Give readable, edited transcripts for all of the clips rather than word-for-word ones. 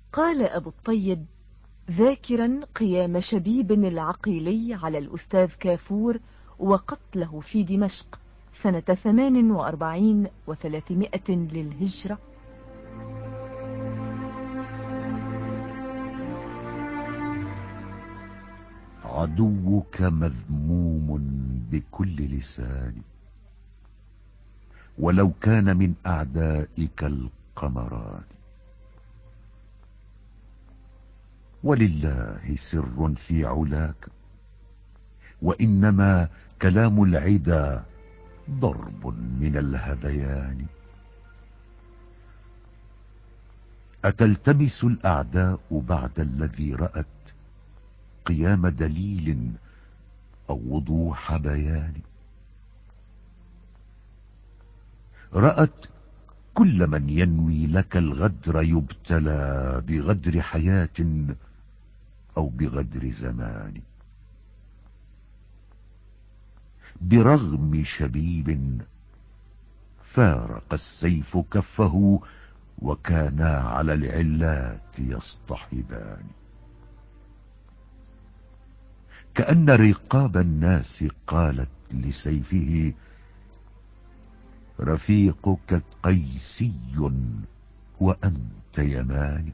قال أبو الطيب ذاكرا قيام شبيب العقيلي على الأستاذ كافور وقتله في دمشق سنة 48 و300 للهجرة: عدوك مذموم بكل لسان، ولو كان من أعدائك القمران. ولله سر في علاك، وإنما كلام العدا ضرب من الهذيان. أتلتمس الأعداء بعد الذي رأت قيام دليل أو وضوح بيان؟ رأت كل من ينوي لك الغدر يبتلى بغدر حياة أو بغدر زمان. برغم شبيب فارق السيف كفه، وكانا على العلات يصطحبان. كأن رقاب الناس قالت لسيفه: رفيقك قيسي وأنت يماني.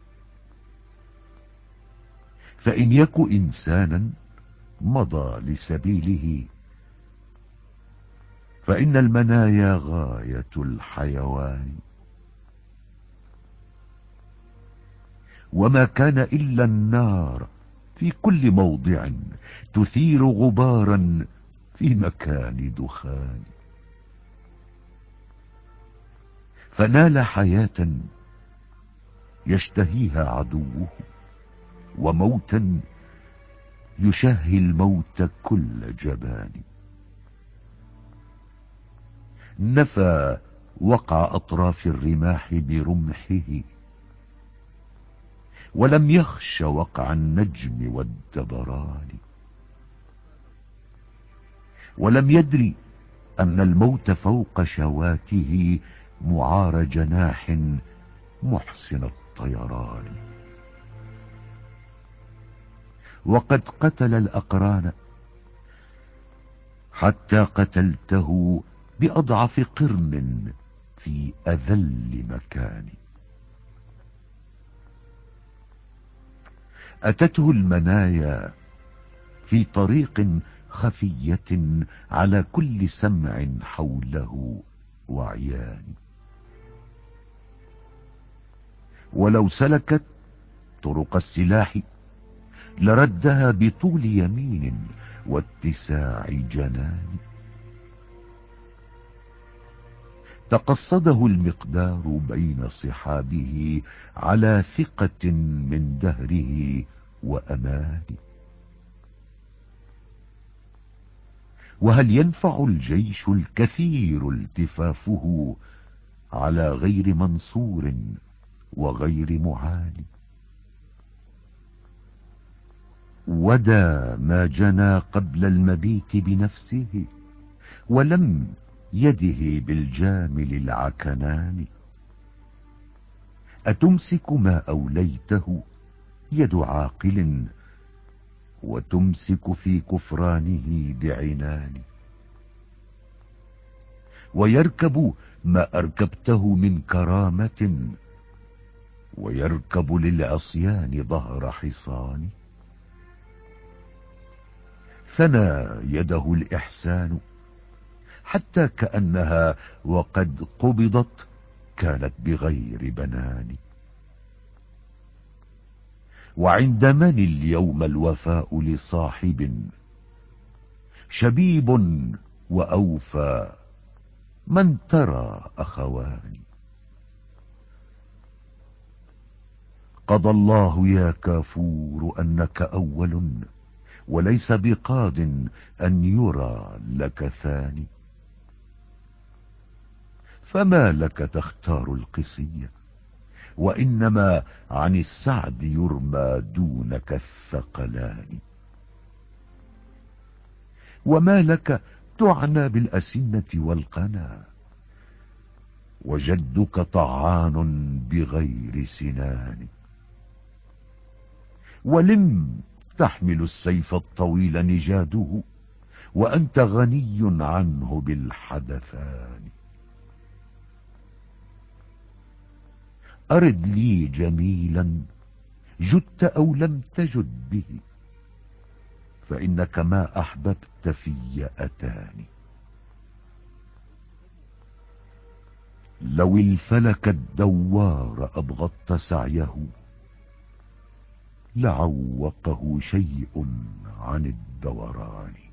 فإن يك إنسانا مضى لسبيله، فإن المنايا غاية الحيوان. وما كان إلا النار في كل موضع تثير غبارا في مكان دخان. فنال حياة يشتهيها عدوه، وموتا يشهي الموت كل جبان. نفى وقع أطراف الرماح برمحه، ولم يخش وقع النجم والدبران. ولم يدري أن الموت فوق شواته معار جناح محسن الطيران. وقد قتل الأقران حتى قتلته بأضعف قرن في أذل مكان. أتته المنايا في طريق خفية على كل سمع حوله وعيان. ولو سلكت طرق السلاح لردها بطول يمين واتساع جنان. تقصده المقدار بين صحابه على ثقة من دهره وأمان. وهل ينفع الجيش الكثير التفافه على غير منصور وغير معاني؟ ودا ما جنى قبل المبيت بنفسه، ولم يده بالجامل العكنان. أتمسك ما أوليته يد عاقل، وتمسك في كفرانه بعنان. ويركب ما أركبته من كرامة، ويركب للعصيان ظهر حصان. ثنى يده الإحسان حتى كأنها وقد قبضت كانت بغير بنان. وعند من اليوم الوفاء لصاحب؟ شبيب وأوفى من ترى أخوان. قضى الله يا كافور أنك أول، وليس بقاض أن يرى لك ثاني. فما لك تختار القسية، وإنما عن السعد يرمى دونك الثقلان. وما لك تعنى بالأسنة والقنا، وجدك طعان بغير سنان. ولم تحمل السيف الطويل نجاده، وأنت غني عنه بالحدثان. أرد لي جميلا جدت أو لم تجد به، فإنك ما أحببت في أتاني. لو الفلك الدوار أبغضت سعيه، لعوقه شيء عن الدوران.